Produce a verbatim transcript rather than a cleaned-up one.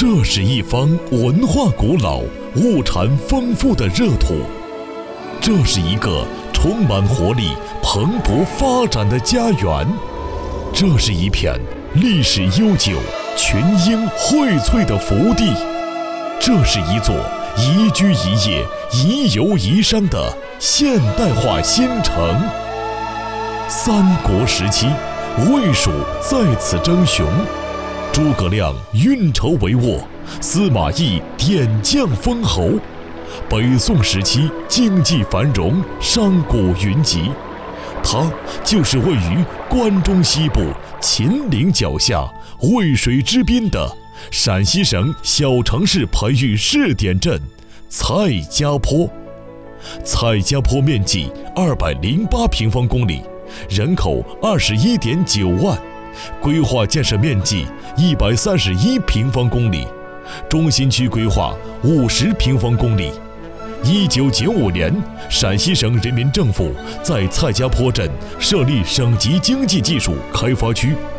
这是一方文化古老、物产丰富的热土，这是一个充满活力、蓬勃发展的家园，这是一片历史悠久、群英荟萃的福地，这是一座宜居宜业、宜游宜商的现代化新城。三国时期，魏蜀在此争雄，诸葛亮运筹帷幄，司马懿点将封侯。北宋时期经济繁荣，商贾云集，它就是位于关中西部秦岭脚下渭水之滨的陕西省小城市培育试点镇蔡家坡。蔡家坡面积二百零八平方公里，人口二十一点九万，规划建设面积一百三十一平方公里，中心区规划五十平方公里。一九九五年，陕西省人民政府在蔡家坡镇设立省级经济技术开发区，